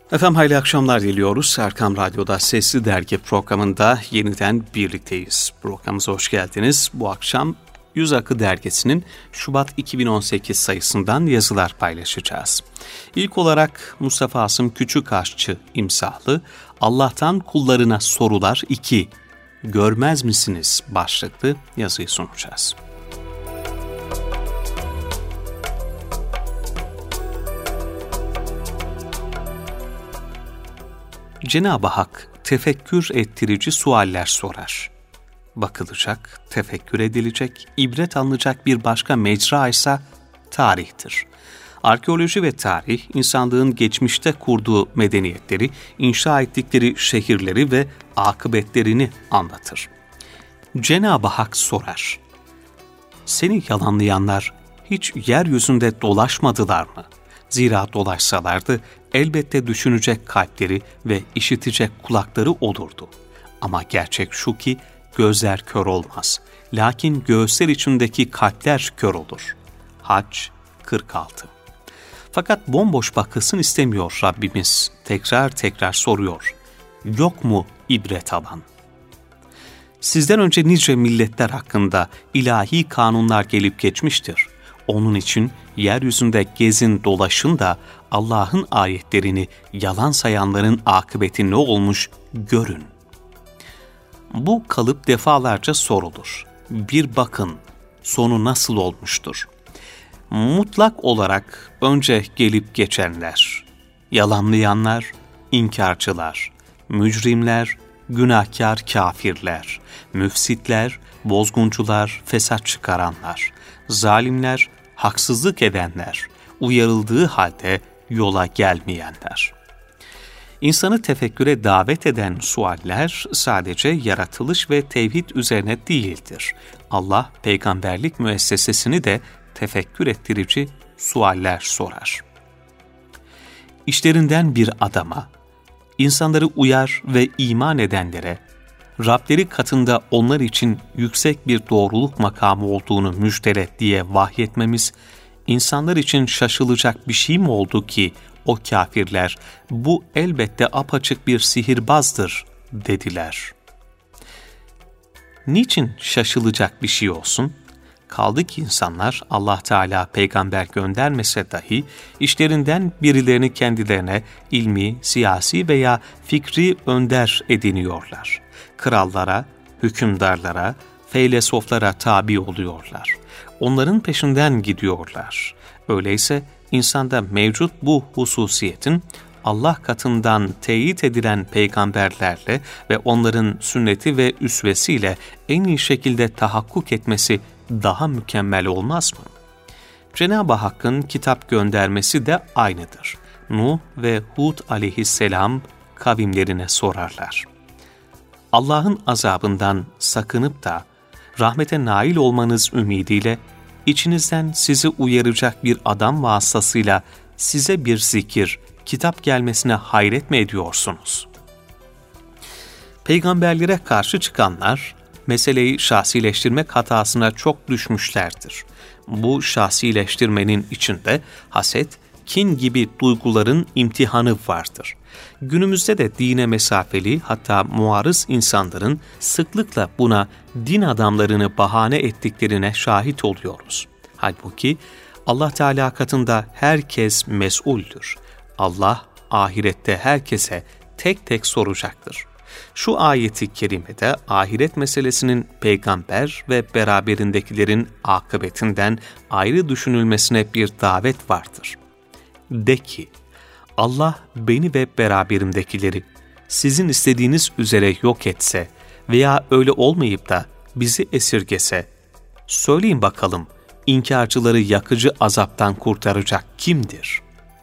Efendim hayırlı akşamlar diliyoruz. Erkam Radyo'da Sesli Dergi programında yeniden birlikteyiz. Programımıza hoş geldiniz. Bu akşam Yüz Akı Dergisi'nin Şubat 2018 sayısından yazılar paylaşacağız. İlk olarak Mustafa Asım Küçükaşçı imzalı Allah'tan Kullarına Sorular 2, Görmez Misiniz başlıklı yazıyı sunacağız. Cenab-ı Hak tefekkür ettirici sualler sorar. Bakılacak, tefekkür edilecek, ibret alınacak bir başka mecra ise tarihtir. Arkeoloji ve tarih, insanlığın geçmişte kurduğu medeniyetleri, inşa ettikleri şehirleri ve akıbetlerini anlatır. Cenab-ı Hak sorar. Seni yalanlayanlar hiç yeryüzünde dolaşmadılar mı? Zira dolaşsalardı elbette düşünecek kalpleri ve işitecek kulakları olurdu. Ama gerçek şu ki gözler kör olmaz. Lakin göğüsler içindeki kalpler kör olur. Hac 46. Fakat bomboş bakılsın istemiyor Rabbimiz. Tekrar tekrar soruyor. Yok mu ibret alan? Sizden önce nice milletler hakkında ilahi kanunlar gelip geçmiştir. Onun için yeryüzünde gezin dolaşın da Allah'ın ayetlerini yalan sayanların akıbeti ne olmuş görün. Bu kalıp defalarca sorulur. Bir bakın sonu nasıl olmuştur? Mutlak olarak önce gelip geçenler, yalanlayanlar, inkarcılar, mücrimler, günahkar kafirler, müfsitler, bozguncular, fesat çıkaranlar, zalimler, haksızlık edenler, uyarıldığı halde yola gelmeyenler. İnsanı tefekküre davet eden sualler sadece yaratılış ve tevhid üzerine değildir. Allah peygamberlik müessesesini de tefekkür ettirici sualler sorar. İşlerinden bir adama, insanları uyar ve iman edenlere, Rableri katında onlar için yüksek bir doğruluk makamı olduğunu müjdele diye vahyetmemiz, insanlar için şaşılacak bir şey mi oldu ki o kafirler, bu elbette apaçık bir sihirbazdır dediler. Niçin şaşılacak bir şey olsun? Kaldı ki insanlar Allah Teala peygamber göndermese dahi işlerinden birilerini kendilerine ilmi, siyasi veya fikri önder ediniyorlar. Krallara, hükümdarlara, feylesoflara tabi oluyorlar. Onların peşinden gidiyorlar. Öyleyse insanda mevcut bu hususiyetin Allah katından teyit edilen peygamberlerle ve onların sünneti ve üsvesiyle en iyi şekilde tahakkuk etmesi daha mükemmel olmaz mı? Cenab-ı Hakk'ın kitap göndermesi de aynıdır. Nuh ve Hud aleyhisselam kavimlerine sorarlar. Allah'ın azabından sakınıp da rahmete nail olmanız ümidiyle içinizden sizi uyaracak bir adam vasıtasıyla size bir zikir, kitap gelmesine hayret mi ediyorsunuz? Peygamberlere karşı çıkanlar, meseleyi şahsileştirmek hatasına çok düşmüşlerdir. Bu şahsileştirmenin içinde haset, kin gibi duyguların imtihanı vardır. Günümüzde de dine mesafeli hatta muarız insanların sıklıkla buna din adamlarını bahane ettiklerine şahit oluyoruz. Halbuki Allah Teala katında herkes mes'uldür. Allah ahirette herkese tek tek soracaktır. Şu ayeti kerimede ahiret meselesinin peygamber ve beraberindekilerin akıbetinden ayrı düşünülmesine bir davet vardır. De ki, Allah beni ve beraberimdekileri sizin istediğiniz üzere yok etse veya öyle olmayıp da bizi esirgese, söyleyin bakalım inkarcıları yakıcı azaptan kurtaracak kimdir?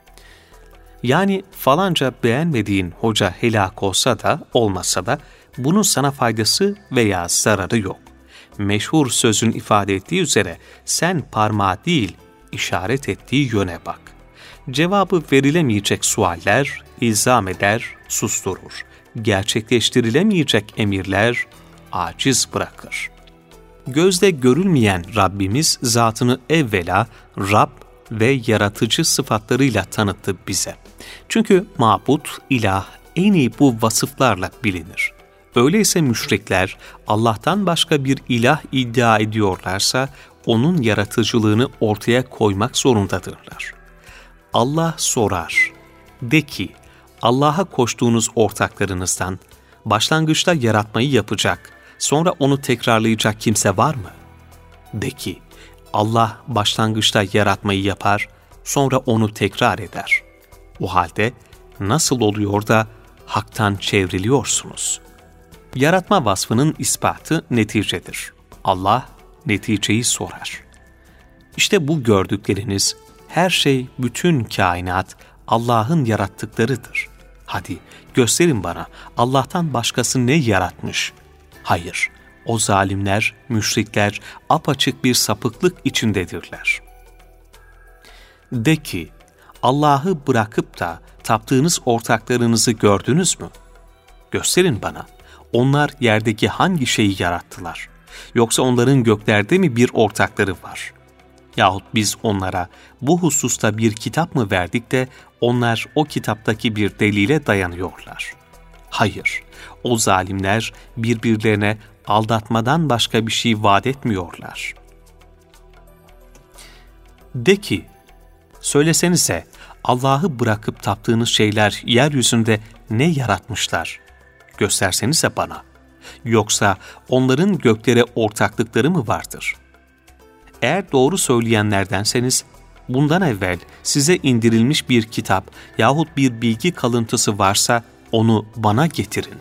Yani falanca beğenmediğin hoca helak olsa da olmasa da bunun sana faydası veya zararı yok. Meşhur sözün ifade ettiği üzere sen parmağı değil işaret ettiği yöne bak. Cevabı verilemeyecek sualler ilzam eder, susturur. Gerçekleştirilemeyecek emirler aciz bırakır. Gözde görülmeyen Rabbimiz zatını evvela Rab, ve yaratıcı sıfatlarıyla tanıttı bize. Çünkü mabut, ilah en iyi bu vasıflarla bilinir. Öyleyse müşrikler Allah'tan başka bir ilah iddia ediyorlarsa onun yaratıcılığını ortaya koymak zorundadırlar. Allah sorar, de ki, Allah'a koştuğunuz ortaklarınızdan başlangıçta yaratmayı yapacak, sonra onu tekrarlayacak kimse var mı? De ki, Allah başlangıçta yaratmayı yapar, sonra onu tekrar eder. O halde nasıl oluyor da haktan çevriliyorsunuz? Yaratma vasfının ispatı neticedir. Allah neticeyi sorar. İşte bu gördükleriniz, her şey, bütün kainat Allah'ın yarattıklarıdır. Hadi gösterin bana, Allah'tan başkası ne yaratmış? Hayır, o zalimler, müşrikler apaçık bir sapıklık içindedirler. De ki, Allah'ı bırakıp da taptığınız ortaklarınızı gördünüz mü? Gösterin bana, onlar yerdeki hangi şeyi yarattılar? Yoksa onların göklerde mi bir ortakları var? Yahut biz onlara bu hususta bir kitap mı verdik de onlar o kitaptaki bir delile dayanıyorlar? Hayır, o zalimler birbirlerine aldatmadan başka bir şey vaat etmiyorlar. De ki, söylesenize, Allah'ı bırakıp taptığınız şeyler yeryüzünde ne yaratmışlar? Göstersenize bana. Yoksa onların göklere ortaklıkları mı vardır? Eğer doğru söyleyenlerdenseniz, bundan evvel size indirilmiş bir kitap yahut bir bilgi kalıntısı varsa onu bana getirin.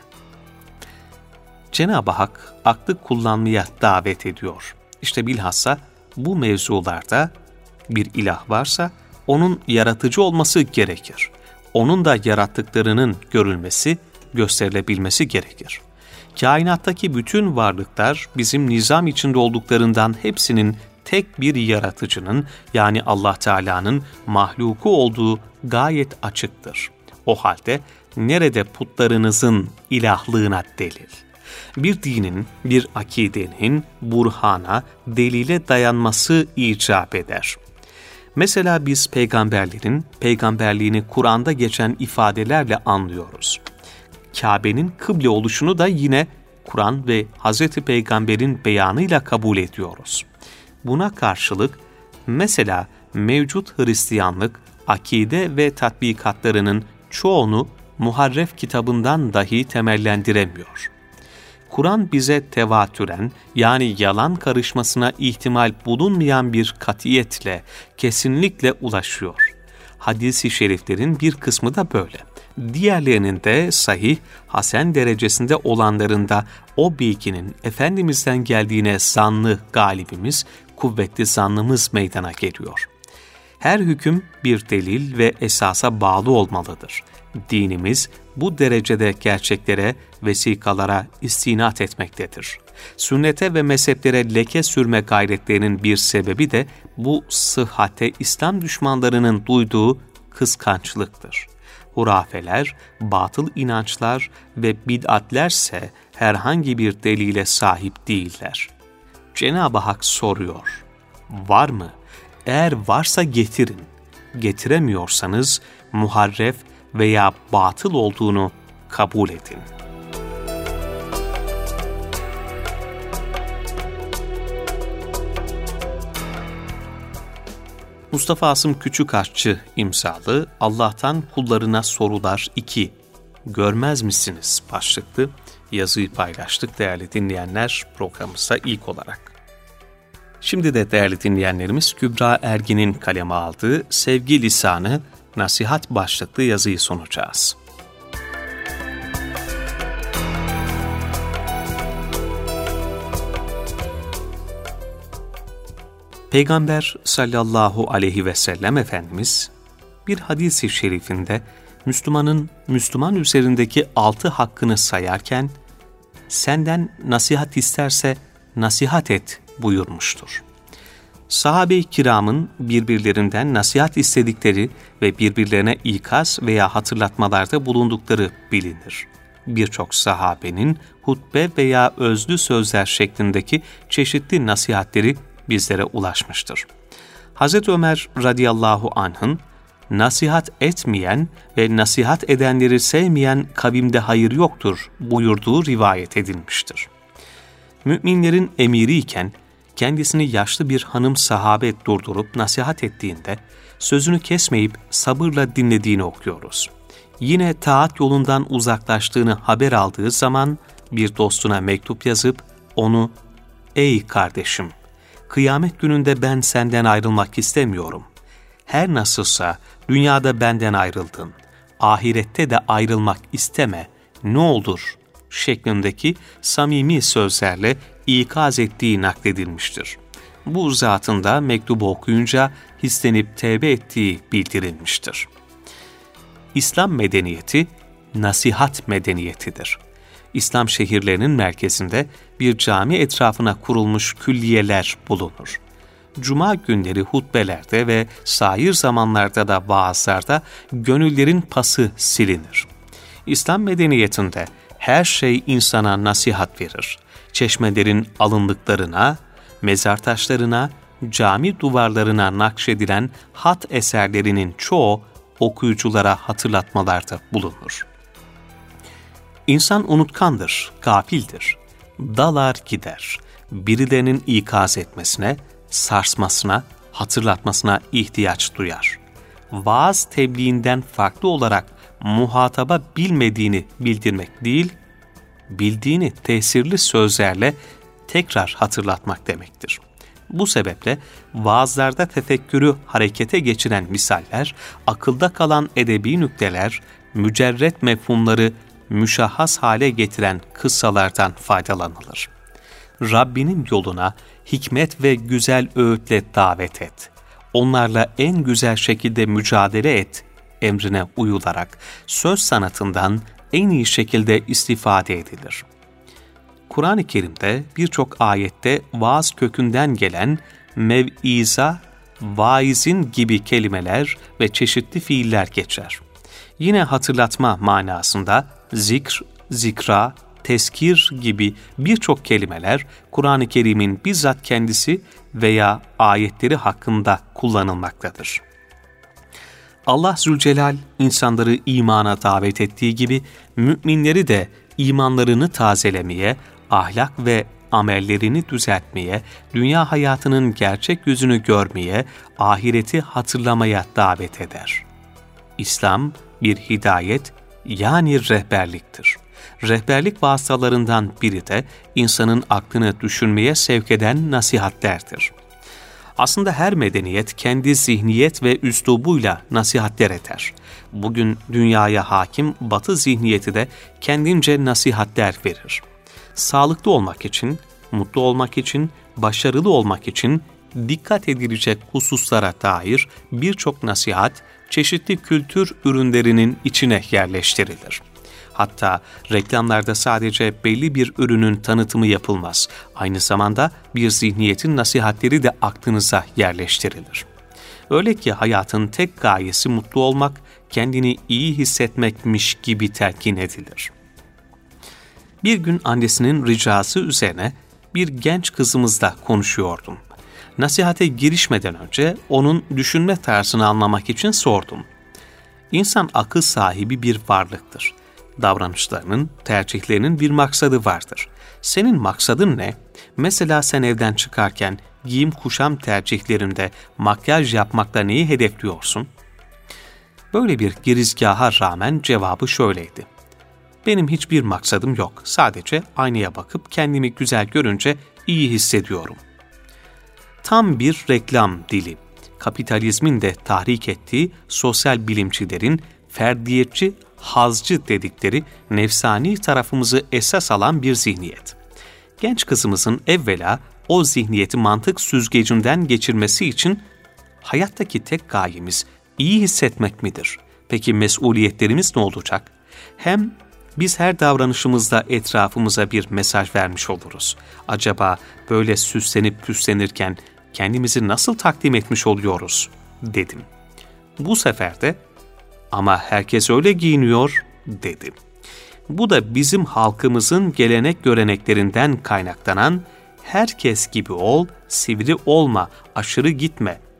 Cenab-ı Hak aklı kullanmaya davet ediyor. İşte bilhassa bu mevzularda bir ilah varsa onun yaratıcı olması gerekir. Onun da yarattıklarının görülmesi, gösterilebilmesi gerekir. Kainattaki bütün varlıklar bizim nizam içinde olduklarından hepsinin tek bir yaratıcının, yani Allah Teala'nın mahluku olduğu gayet açıktır. O halde nerede putlarınızın ilahlığına delil? Bir dinin, bir akidenin burhana, delile dayanması icap eder. Mesela biz peygamberlerin peygamberliğini Kur'an'da geçen ifadelerle anlıyoruz. Kabe'nin kıble oluşunu da yine Kur'an ve Hz. Peygamber'in beyanıyla kabul ediyoruz. Buna karşılık mesela mevcut Hristiyanlık, akide ve tatbikatlarının çoğunu Muharref kitabından dahi temellendiremiyor. Kur'an bize tevatüren, yani yalan karışmasına ihtimal bulunmayan bir katiyetle, kesinlikle ulaşıyor. Hadis-i şeriflerin bir kısmı da böyle. Diğerlerinin de sahih, hasen derecesinde olanlarında o bilginin Efendimiz'den geldiğine zannı galibimiz, kuvvetli zannımız meydana geliyor. Her hüküm bir delil ve esasa bağlı olmalıdır. Dinimiz bu derecede gerçeklere, vesikalara istinat etmektedir. Sünnete ve mezheplere leke sürme gayretlerinin bir sebebi de bu sıhhate İslam düşmanlarının duyduğu kıskançlıktır. Hurafeler, batıl inançlar ve bid'atlerse herhangi bir delile sahip değiller. Cenab-ı Hak soruyor, var mı? Eğer varsa getirin. Getiremiyorsanız muharref veya batıl olduğunu kabul edin. Mustafa Asım Küçükaşçı imzalı Allah'tan Kullarına Sorular 2 Görmez misiniz başlıklı yazıyı paylaştık değerli dinleyenler programımıza ilk olarak. Şimdi de değerli dinleyenlerimiz Kübra Ergin'in kaleme aldığı Sevgi Lisanı Nasihat başlıklı yazıyı sunacağız. Peygamber sallallahu aleyhi ve sellem Efendimiz bir hadis-i şerifinde Müslümanın Müslüman üzerindeki 6 hakkını sayarken senden nasihat isterse nasihat et buyurmuştur. Sahabe-i kiramın birbirlerinden nasihat istedikleri ve birbirlerine ikaz veya hatırlatmalarda bulundukları bilinir. Birçok sahabenin hutbe veya özlü sözler şeklindeki çeşitli nasihatleri bizlere ulaşmıştır. Hazreti Ömer radıyallahu anh'ın nasihat etmeyen ve nasihat edenleri sevmeyen kavimde hayır yoktur buyurduğu rivayet edilmiştir. Müminlerin emiriyken kendisini yaşlı bir hanım sahabe durdurup nasihat ettiğinde sözünü kesmeyip sabırla dinlediğini okuyoruz. Yine taat yolundan uzaklaştığını haber aldığı zaman bir dostuna mektup yazıp onu "Ey kardeşim, kıyamet gününde ben senden ayrılmak istemiyorum. Her nasılsa dünyada benden ayrıldın. Ahirette de ayrılmak isteme, ne olur?" şeklindeki samimi sözlerle ikaz ettiği nakledilmiştir. Bu zatın da mektubu okuyunca hislenip tevbe ettiği bildirilmiştir. İslam medeniyeti, nasihat medeniyetidir. İslam şehirlerinin merkezinde bir cami etrafına kurulmuş külliyeler bulunur. Cuma günleri hutbelerde ve sair zamanlarda da vaazlarda gönüllerin pası silinir. İslam medeniyetinde her şey insana nasihat verir. Çeşmelerin alındıklarına, mezar taşlarına, cami duvarlarına nakşedilen hat eserlerinin çoğu okuyuculara hatırlatmalarda bulunur. İnsan unutkandır, gafildir. Dalar gider. Birilerinin ikaz etmesine, sarsmasına, hatırlatmasına ihtiyaç duyar. Vaaz tebliğinden farklı olarak muhataba bilmediğini bildirmek değil, bildiğini tesirli sözlerle tekrar hatırlatmak demektir. Bu sebeple vaazlarda tefekkürü harekete geçiren misaller, akılda kalan edebi nükteler, mücerret mefhumları müşahhas hale getiren kıssalardan faydalanılır. Rabbinin yoluna hikmet ve güzel öğütle davet et. Onlarla en güzel şekilde mücadele et emrine uyularak söz sanatından en iyi şekilde istifade edilir. Kur'an-ı Kerim'de birçok ayette vaaz kökünden gelen mev'iza, vaizin gibi kelimeler ve çeşitli fiiller geçer. Yine hatırlatma manasında zikr, zikra, tezkir gibi birçok kelimeler Kur'an-ı Kerim'in bizzat kendisi veya ayetleri hakkında kullanılmaktadır. Allah Zülcelal insanları imana davet ettiği gibi müminleri de imanlarını tazelemeye, ahlak ve amellerini düzeltmeye, dünya hayatının gerçek yüzünü görmeye, ahireti hatırlamaya davet eder. İslam bir hidayet yani rehberliktir. Rehberlik vasıtalarından biri de insanın aklını düşünmeye sevk eden nasihatlerdir. Aslında her medeniyet kendi zihniyet ve üslubuyla nasihatler eder. Bugün dünyaya hakim Batı zihniyeti de kendince nasihatler verir. Sağlıklı olmak için, mutlu olmak için, başarılı olmak için dikkat edilecek hususlara dair birçok nasihat çeşitli kültür ürünlerinin içine yerleştirilir. Hatta reklamlarda sadece belli bir ürünün tanıtımı yapılmaz. Aynı zamanda bir zihniyetin nasihatleri de aklınıza yerleştirilir. Öyle ki hayatın tek gayesi mutlu olmak, kendini iyi hissetmekmiş gibi telkin edilir. Bir gün annesinin ricası üzerine bir genç kızımızla konuşuyordum. Nasihate girişmeden önce onun düşünme tarzını anlamak için sordum. İnsan akıl sahibi bir varlıktır. Davranışlarının, tercihlerinin bir maksadı vardır. Senin maksadın ne? Mesela sen evden çıkarken giyim kuşam tercihlerinde makyaj yapmakla neyi hedefliyorsun? Böyle bir girizgaha rağmen cevabı şöyleydi. Benim hiçbir maksadım yok. Sadece aynaya bakıp kendimi güzel görünce iyi hissediyorum. Tam bir reklam dili. Kapitalizmin de tahrik ettiği sosyal bilimcilerin ferdiyetçi, hazcı dedikleri nefsani tarafımızı esas alan bir zihniyet. Genç kızımızın evvela o zihniyeti mantık süzgecinden geçirmesi için hayattaki tek gayemiz iyi hissetmek midir? Peki mesuliyetlerimiz ne olacak? Hem biz her davranışımızda etrafımıza bir mesaj vermiş oluruz. Acaba böyle süslenip püslenirken kendimizi nasıl takdim etmiş oluyoruz? Dedim. Bu sefer de ama herkes öyle giyiniyor dedi. Bu da bizim halkımızın gelenek göreneklerinden kaynaklanan herkes gibi ol, sivri olma, aşırı gitme,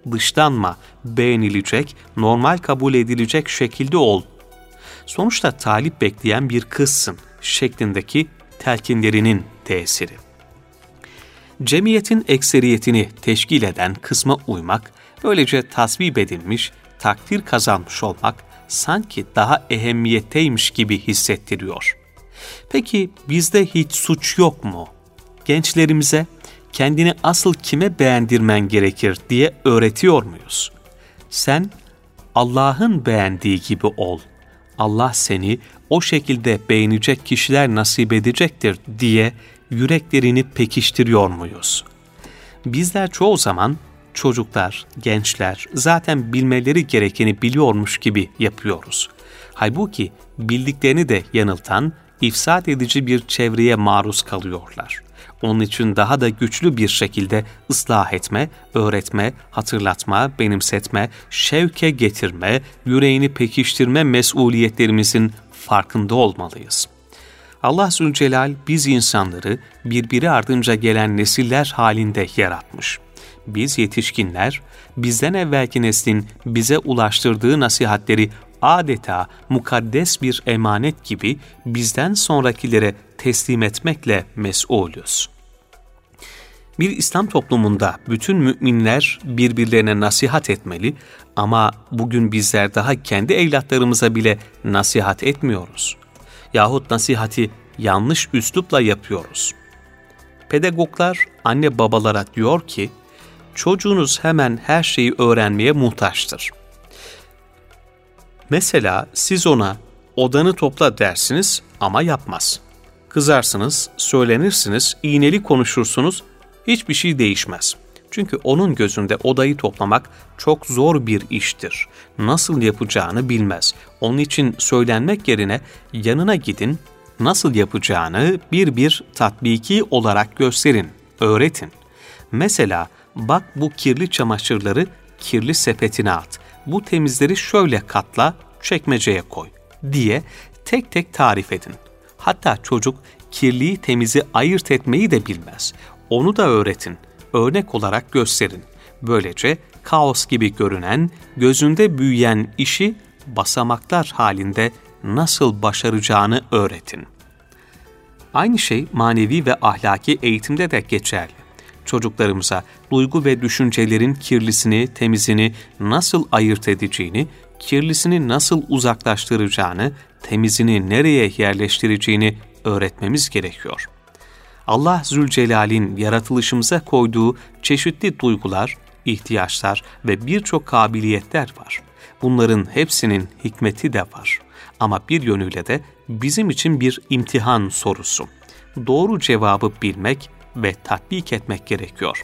dışlanma, beğenilecek, normal kabul edilecek şekilde ol. Sonuçta talip bekleyen bir kızsın şeklindeki telkinlerinin tesiri. Cemiyetin ekseriyetini teşkil eden kısma uymak, böylece tasvip edilmiş, takdir kazanmış olmak sanki daha ehemmiyetteymiş gibi hissettiriyor. Peki bizde hiç suç yok mu? Gençlerimize kendini asıl kime beğendirmen gerekir diye öğretiyor muyuz? Sen Allah'ın beğendiği gibi ol. Allah seni o şekilde beğenecek kişiler nasip edecektir diye yüreklerini pekiştiriyor muyuz? Bizler çoğu zaman çocuklar, gençler zaten bilmeleri gerekeni biliyormuş gibi yapıyoruz. Halbuki bildiklerini de yanıltan, ifsad edici bir çevreye maruz kalıyorlar. Onun için daha da güçlü bir şekilde ıslah etme, öğretme, hatırlatma, benimsetme, şevke getirme, yüreğini pekiştirme mesuliyetlerimizin farkında olmalıyız. Allah Zülcelal biz insanları birbiri ardınca gelen nesiller halinde yaratmış. Biz yetişkinler, bizden evvelki neslin bize ulaştırdığı nasihatleri adeta mukaddes bir emanet gibi bizden sonrakilere teslim etmekle mesulüz. Bir İslam toplumunda bütün müminler birbirlerine nasihat etmeli ama bugün bizler daha kendi evlatlarımıza bile nasihat etmiyoruz. Yahut nasihati yanlış üslupla yapıyoruz. Pedagoglar anne babalara diyor ki, çocuğunuz hemen her şeyi öğrenmeye muhtaçtır. Mesela siz ona odanı topla dersiniz ama yapmaz. Kızarsınız, söylenirsiniz, iğneli konuşursunuz, hiçbir şey değişmez. Çünkü onun gözünde odayı toplamak çok zor bir iştir. Nasıl yapacağını bilmez. Onun için söylenmek yerine yanına gidin, nasıl yapacağını bir tatbiki olarak gösterin, öğretin. Mesela bak bu kirli çamaşırları kirli sepetine at, bu temizleri şöyle katla, çekmeceye koy diye tek tek tarif edin. Hatta çocuk kirliyi temizi ayırt etmeyi de bilmez. Onu da öğretin, örnek olarak gösterin. Böylece kaos gibi görünen, gözünde büyüyen işi basamaklar halinde nasıl başaracağını öğretin. Aynı şey manevi ve ahlaki eğitimde de geçerli. Çocuklarımıza duygu ve düşüncelerin kirlisini, temizini nasıl ayırt edeceğini, kirlisini nasıl uzaklaştıracağını, temizini nereye yerleştireceğini öğretmemiz gerekiyor. Allah Zülcelal'in yaratılışımıza koyduğu çeşitli duygular, ihtiyaçlar ve birçok kabiliyetler var. Bunların hepsinin hikmeti de var. Ama bir yönüyle de bizim için bir imtihan sorusu. Doğru cevabı bilmek ve tatbik etmek gerekiyor.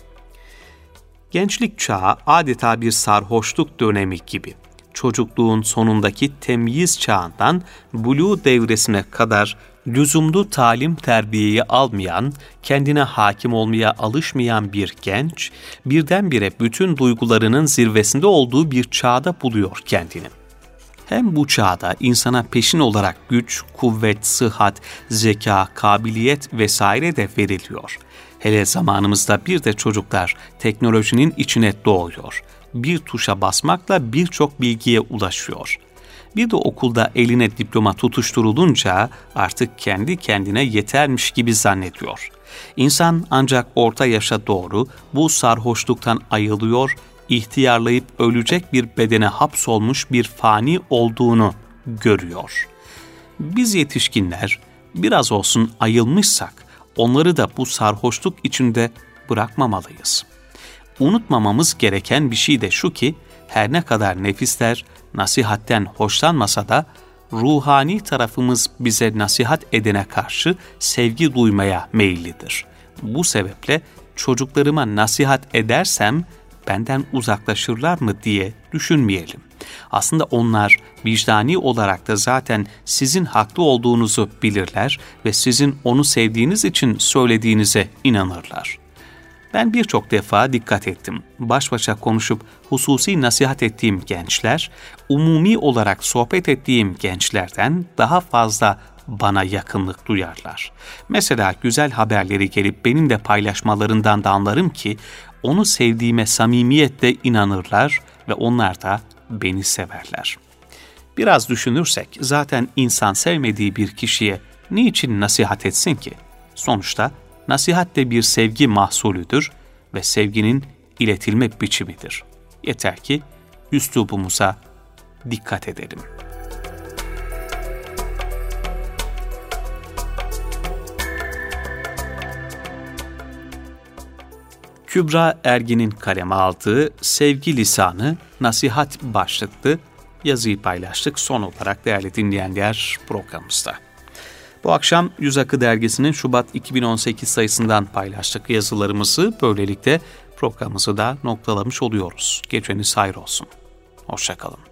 Gençlik çağı adeta bir sarhoşluk dönemi gibi. Çocukluğun sonundaki temyiz çağından buluğ devresine kadar lüzumlu talim terbiyeyi almayan, kendine hakim olmaya alışmayan bir genç, birdenbire bütün duygularının zirvesinde olduğu bir çağda buluyor kendini. Hem bu çağda insana peşin olarak güç, kuvvet, sıhhat, zeka, kabiliyet vesaire de veriliyor. Hele zamanımızda bir de çocuklar teknolojinin içine doğuyor. Bir tuşa basmakla birçok bilgiye ulaşıyor. Bir de okulda eline diploma tutuşturulunca artık kendi kendine yetermiş gibi zannediyor. İnsan ancak orta yaşa doğru bu sarhoşluktan ayılıyor, ihtiyarlayıp ölecek bir bedene hapsolmuş bir fani olduğunu görüyor. Biz yetişkinler biraz olsun ayılmışsak onları da bu sarhoşluk içinde bırakmamalıyız. Unutmamamız gereken bir şey de şu ki, her ne kadar nefisler nasihatten hoşlanmasa da ruhani tarafımız bize nasihat edene karşı sevgi duymaya meyillidir. Bu sebeple çocuklarıma nasihat edersem benden uzaklaşırlar mı diye düşünmeyelim. Aslında onlar vicdani olarak da zaten sizin haklı olduğunuzu bilirler ve sizin onu sevdiğiniz için söylediğinize inanırlar. Ben birçok defa dikkat ettim. Baş başa konuşup hususi nasihat ettiğim gençler, umumi olarak sohbet ettiğim gençlerden daha fazla bana yakınlık duyarlar. Mesela güzel haberleri gelip benimle paylaşmalarından da anlarım ki, onu sevdiğime samimiyetle inanırlar ve onlar da beni severler. Biraz düşünürsek zaten insan sevmediği bir kişiye niçin nasihat etsin ki? Sonuçta nasihat de bir sevgi mahsulüdür ve sevginin iletilme biçimidir. Yeter ki üslubumuza dikkat edelim. Kübra Ergin'in kaleme aldığı Sevgi Lisanı Nasihat başlıklı yazıyı paylaştık son olarak değerli dinleyenler programımızda. Bu akşam Yüz Akı Dergisi'nin Şubat 2018 sayısından paylaştık yazılarımızı. Böylelikle programımızı da noktalamış oluyoruz. Geceniz hayır olsun. Hoşça kalın.